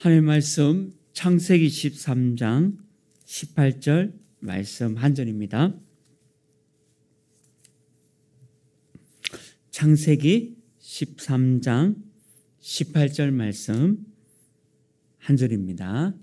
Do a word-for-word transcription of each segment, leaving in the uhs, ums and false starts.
하나님의 말씀 창세기 십삼 장 십팔 절 말씀 한 절입니다. 창세기 십삼 장 십팔 절 말씀 한 절입니다.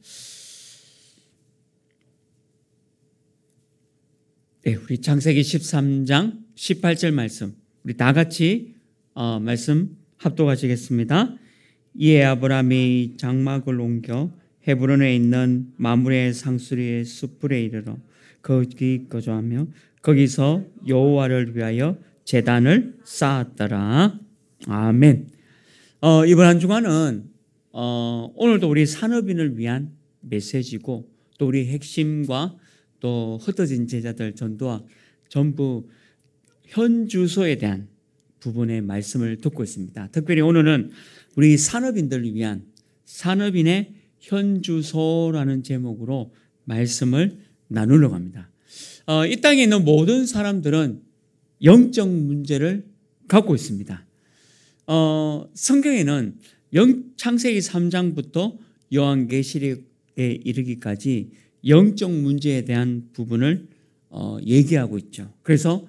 네, 우리 창세기 십삼 장 십팔 절 말씀 우리 다 같이 어, 말씀 합독하시겠습니다. 이에 아브라함이 장막을 옮겨 헤브론에 있는 마므레 상수리의 숯불에 이르러 거기 거주하며 거기서 여호와를 위하여 제단을 쌓았더라. 아멘. 어, 이번 한 주간은 어, 오늘도 우리 산업인을 위한 메시지고 또 우리 핵심과 또 흩어진 제자들 전도와 전부 현 주소에 대한 부분의 말씀을 듣고 있습니다. 특별히 오늘은 우리 산업인들을 위한 산업인의 현 주소라는 제목으로 말씀을 나누려고 합니다. 어, 이 땅에 있는 모든 사람들은 영적 문제를 갖고 있습니다. 어, 성경에는 영, 창세기 삼 장부터 요한계시록에 이르기까지 영적 문제에 대한 부분을 어, 얘기하고 있죠. 그래서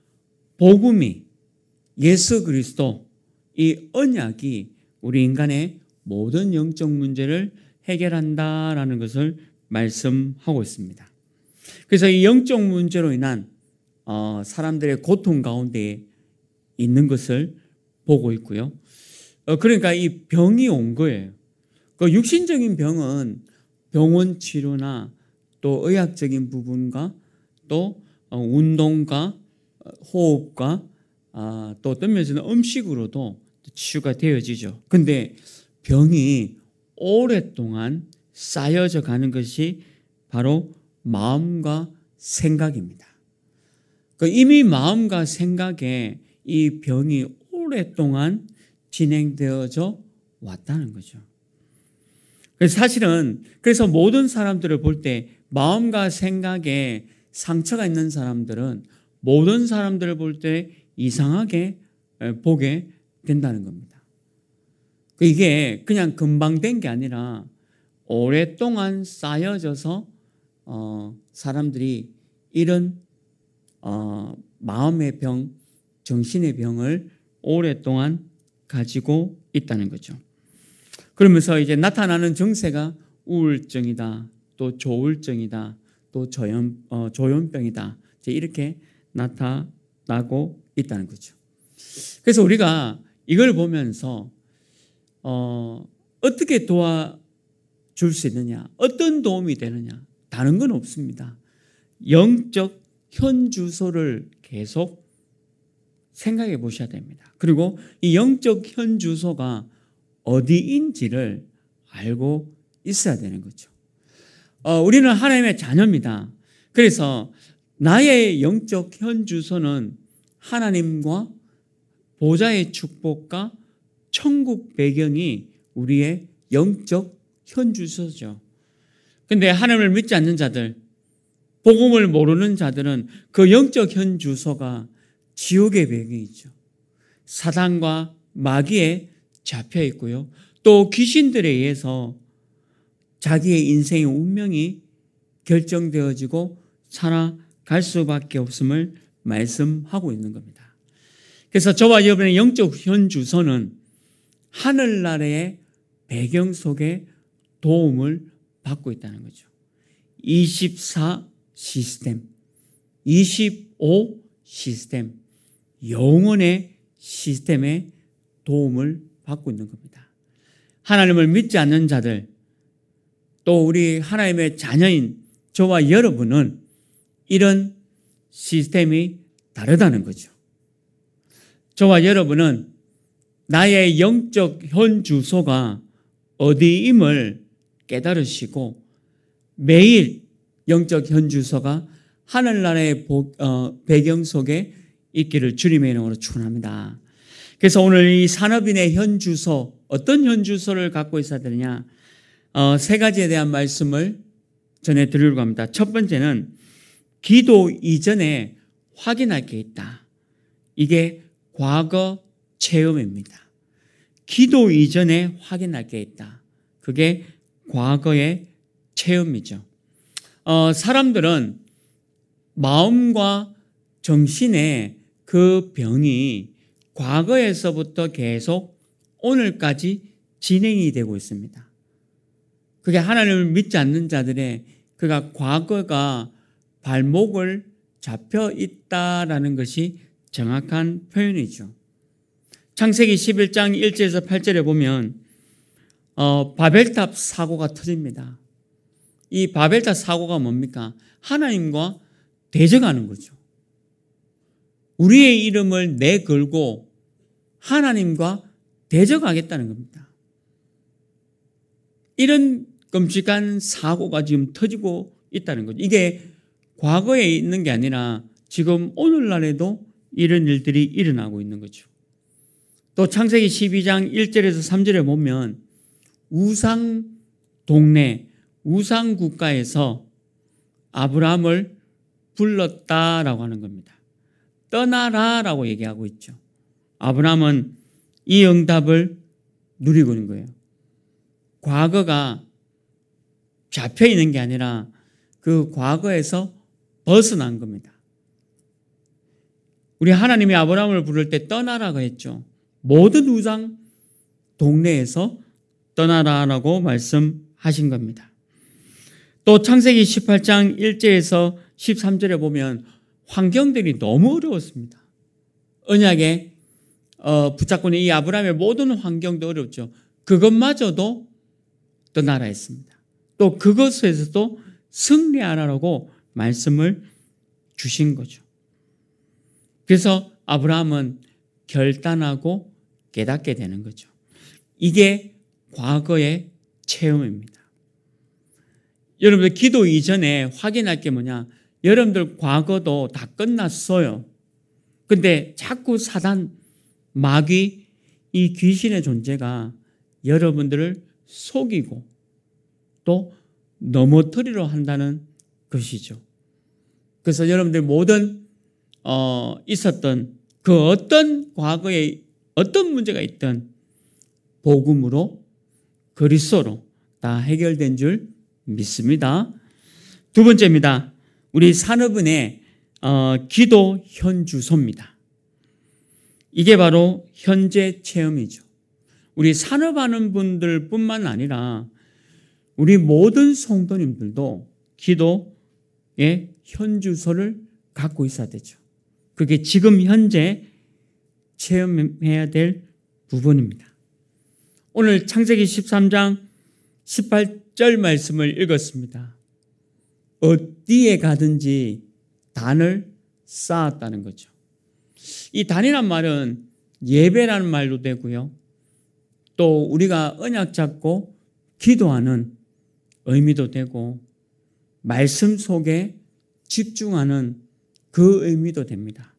복음이 예수 그리스도 이 언약이 우리 인간의 모든 영적 문제를 해결한다라는 것을 말씀하고 있습니다. 그래서 이 영적 문제로 인한 어, 사람들의 고통 가운데 있는 것을 보고 있고요. 어, 그러니까 이 병이 온 거예요. 그 육신적인 병은 병원 치료나 또 의학적인 부분과 또 어, 운동과 호흡과 아, 또 어떤 면에서는 음식으로도 치유가 되어지죠. 근데 병이 오랫동안 쌓여져 가는 것이 바로 마음과 생각입니다. 그 이미 마음과 생각에 이 병이 오랫동안 진행되어져 왔다는 거죠. 그래서 사실은 그래서 모든 사람들을 볼 때 마음과 생각에 상처가 있는 사람들은 모든 사람들을 볼 때 이상하게 보게 된다는 겁니다. 이게 그냥 금방 된 게 아니라 오랫동안 쌓여져서 어, 사람들이 이런 어, 마음의 병, 정신의 병을 오랫동안 가지고 있다는 거죠. 그러면서 이제 나타나는 증세가 우울증이다, 또 조울증이다, 또 조현, 어, 조현병이다, 이제 이렇게 나타나고 있다는 거죠. 그래서 우리가 이걸 보면서 어, 어떻게 도와줄 수 있느냐, 어떤 도움이 되느냐, 다른 건 없습니다. 영적 현 주소를 계속 생각해 보셔야 됩니다. 그리고 이 영적 현 주소가 어디인지를 알고 있어야 되는 거죠. 어, 우리는 하나님의 자녀입니다. 그래서 나의 영적 현 주소는 하나님과 보좌의 축복과 천국 배경이 우리의 영적 현 주소죠. 근데 하나님을 믿지 않는 자들, 복음을 모르는 자들은 그 영적 현 주소가 지옥의 배경이죠. 사단과 마귀에 잡혀 있고요. 또 귀신들에 의해서 자기의 인생의 운명이 결정되어지고 살아갈 수밖에 없음을 말씀하고 있는 겁니다. 그래서 저와 여러분의 영적 현 주소는 하늘나라의 배경 속에 도움을 받고 있다는 거죠. 이십사 시스템, 이십오 시스템, 영원의 시스템에 도움을 받고 있는 겁니다. 하나님을 믿지 않는 자들, 또 우리 하나님의 자녀인 저와 여러분은 이런 시스템이 다르다는 거죠. 저와 여러분은 나의 영적 현 주소가 어디임을 깨달으시고 매일 영적 현 주소가 하늘나라의 배경 속에 있기를 주님의 이름으로 축원합니다. 그래서 오늘 이 산업인의 현 주소, 어떤 현 주소를 갖고 있어야 되느냐, 어, 세 가지에 대한 말씀을 전해드리려고 합니다. 첫 번째는 기도 이전에 확인할 게 있다. 이게 과거 체험입니다. 기도 이전에 확인할 게 있다. 그게 과거의 체험이죠. 어, 사람들은 마음과 정신의 그 병이 과거에서부터 계속 오늘까지 진행이 되고 있습니다. 그게 하나님을 믿지 않는 자들의 그가 과거가 발목을 잡혀 있다라는 것이 정확한 표현이죠. 창세기 십일 장 일 절에서 팔 절에 보면 어, 바벨탑 사고가 터집니다. 이 바벨탑 사고가 뭡니까? 하나님과 대적하는 거죠. 우리의 이름을 내걸고 하나님과 대적하겠다는 겁니다. 이런 끔찍한 사고가 지금 터지고 있다는 거죠. 이게 과거에 있는 게 아니라 지금 오늘날에도 이런 일들이 일어나고 있는 거죠. 또 창세기 십이 장 일 절에서 삼 절에 보면 우상 동네, 우상 국가에서 아브라함을 불렀다라고 하는 겁니다. 떠나라라고 얘기하고 있죠. 아브라함은 이 응답을 누리고 있는 거예요. 과거가 잡혀 있는 게 아니라 그 과거에서 벗어난 겁니다. 우리 하나님이 아브라함을 부를 때 떠나라고 했죠. 모든 우상 동네에서 떠나라라고 말씀하신 겁니다. 또 창세기 십팔 장 일 절에서 십삼 절에 보면 환경들이 너무 어려웠습니다. 언약에 어, 붙잡고 있는 이 아브라함의 모든 환경도 어렵죠. 그것마저도 떠나라 했습니다. 또 그것에서도 승리하라고 말씀을 주신 거죠. 그래서 아브라함은 결단하고 깨닫게 되는 거죠. 이게 과거의 체험입니다. 여러분들 기도 이전에 확인할 게 뭐냐? 여러분들 과거도 다 끝났어요. 근데 자꾸 사단, 마귀, 이 귀신의 존재가 여러분들을 속이고 또 넘어뜨리려 한다는 것이죠. 그래서 여러분들 모든 어, 있었던 그 어떤 과거에 어떤 문제가 있든 복음으로 그리스도로 다 해결된 줄 믿습니다. 두 번째입니다. 우리 산업은의 어, 기도 현주소입니다. 이게 바로 현재 체험이죠. 우리 산업하는 분들뿐만 아니라 우리 모든 성도님들도 기도의 현주소를 갖고 있어야 되죠. 그게 지금 현재 체험해야 될 부분입니다. 오늘 창세기 십삼 장 십팔 절 말씀을 읽었습니다. 어디에 가든지 단을 쌓았다는 거죠. 이 단이란 말은 예배라는 말도 되고요. 또 우리가 언약 잡고 기도하는 의미도 되고 말씀 속에 집중하는 그 의미도 됩니다.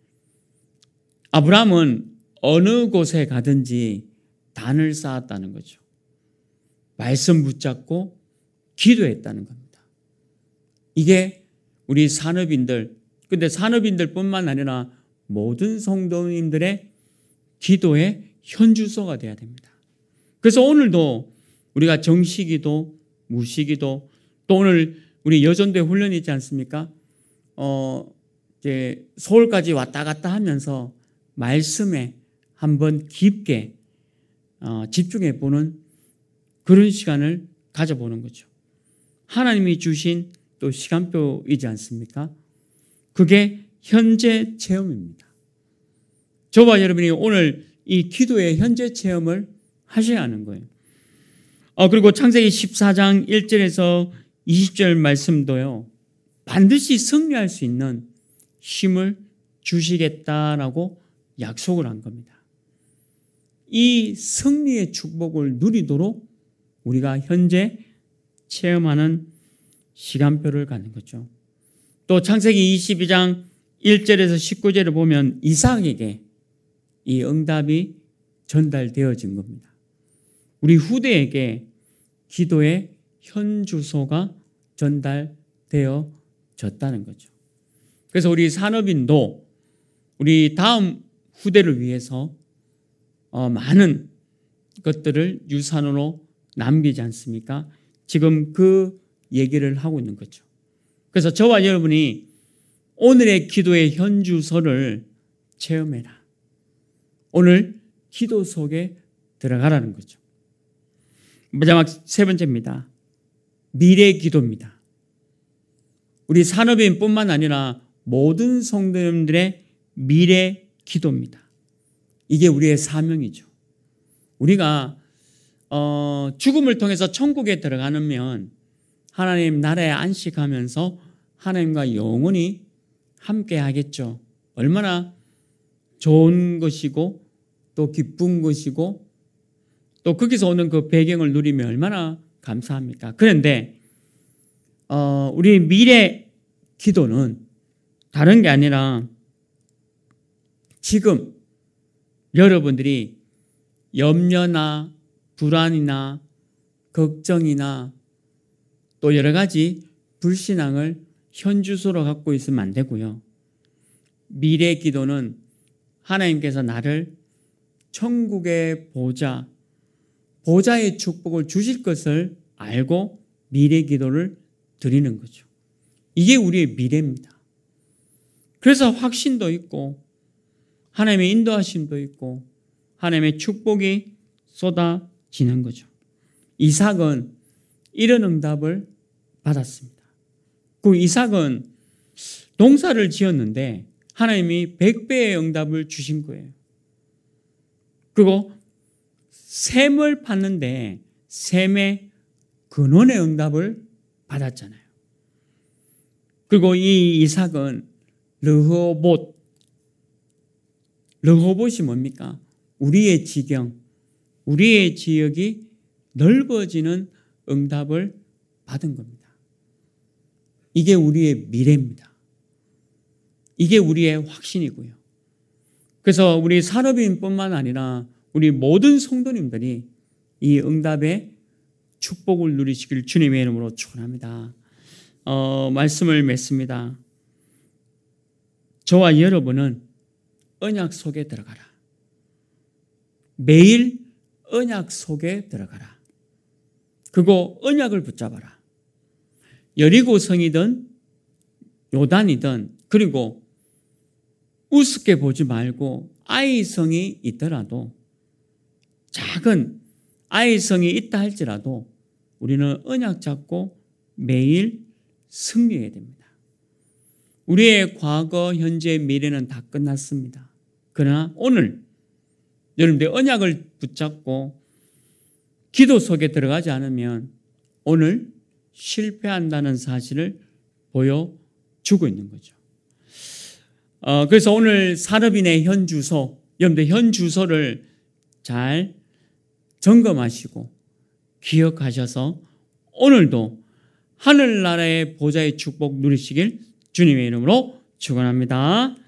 아브라함은 어느 곳에 가든지 단을 쌓았다는 거죠. 말씀 붙잡고 기도했다는 겁니다. 이게 우리 산업인들, 근데 산업인들뿐만 아니라 모든 성도님들의 기도의 현주소가 돼야 됩니다. 그래서 오늘도 우리가 정시기도, 무시기도, 또 오늘 우리 여전대 훈련이 있지 않습니까? 어, 이제 서울까지 왔다 갔다 하면서 말씀에 한번 깊게 어, 집중해 보는 그런 시간을 가져보는 거죠. 하나님이 주신 또 시간표이지 않습니까? 그게 현재 체험입니다. 저와 여러분이 오늘 이 기도의 현재 체험을 하셔야 하는 거예요. 어, 그리고 창세기 십사 장 일 절에서 이십 절 말씀도요. 반드시 승리할 수 있는 힘을 주시겠다라고 약속을 한 겁니다. 이 승리의 축복을 누리도록 우리가 현재 체험하는 시간표를 갖는 거죠. 또 창세기 이십이 장 일 절에서 십구 절을 보면 이삭에게 이 응답이 전달되어진 겁니다. 우리 후대에게 기도의 현주소가 전달되어졌다는 거죠. 그래서 우리 산업인도 우리 다음 후대를 위해서 어, 많은 것들을 유산으로 남기지 않습니까? 지금 그 얘기를 하고 있는 거죠. 그래서 저와 여러분이 오늘의 기도의 현주소를 체험해라. 오늘 기도 속에 들어가라는 거죠. 마지막 세 번째입니다. 미래 기도입니다. 우리 산업인뿐만 아니라 모든 성도님들의 미래 기도입니다. 이게 우리의 사명이죠. 우리가 어, 죽음을 통해서 천국에 들어가면 하나님 나라에 안식하면서 하나님과 영원히 함께 하겠죠. 얼마나 좋은 것이고 또 기쁜 것이고 또 거기서 오는 그 배경을 누리면 얼마나 감사합니까? 그런데 어, 우리 미래 기도는 다른 게 아니라 지금 여러분들이 염려나 불안이나 걱정이나 또 여러 가지 불신앙을 현주소로 갖고 있으면 안 되고요. 미래 기도는 하나님께서 나를 천국의 보좌, 보좌의 축복을 주실 것을 알고 미래 기도를 드리는 거죠. 이게 우리의 미래입니다. 그래서 확신도 있고 하나님의 인도하심도 있고 하나님의 축복이 쏟아지는 거죠. 이삭은 이런 응답을 받았습니다. 그 이삭은 농사를 지었는데 하나님이 백 배의 응답을 주신 거예요. 그리고 샘을 팠는데 샘의 근원의 응답을 받았잖아요. 그리고 이 이삭은 르호봇, 르호봇이 뭡니까? 우리의 지경, 우리의 지역이 넓어지는 응답을 받은 겁니다. 이게 우리의 미래입니다. 이게 우리의 확신이고요. 그래서 우리 산업인뿐만 아니라 우리 모든 성도님들이 이 응답의 축복을 누리시길 주님의 이름으로 축원합니다. 어, 말씀을 맺습니다. 저와 여러분은 언약 속에 들어가라. 매일 언약 속에 들어가라. 그리고 언약을 붙잡아라. 여리고성이든 요단이든 그리고 우습게 보지 말고 아이성이 있더라도 작은 아이성이 있다 할지라도 우리는 언약 잡고 매일 승리해야 됩니다. 우리의 과거, 현재, 미래는 다 끝났습니다. 그러나 오늘 여러분들 언약을 붙잡고 기도 속에 들어가지 않으면 오늘 실패한다는 사실을 보여주고 있는 거죠. 어, 그래서 오늘 산업인의 현주소, 여러분들 현주소를 잘 점검하시고 기억하셔서 오늘도 하늘나라의 보좌의 축복 누리시길 주님의 이름으로 축원합니다.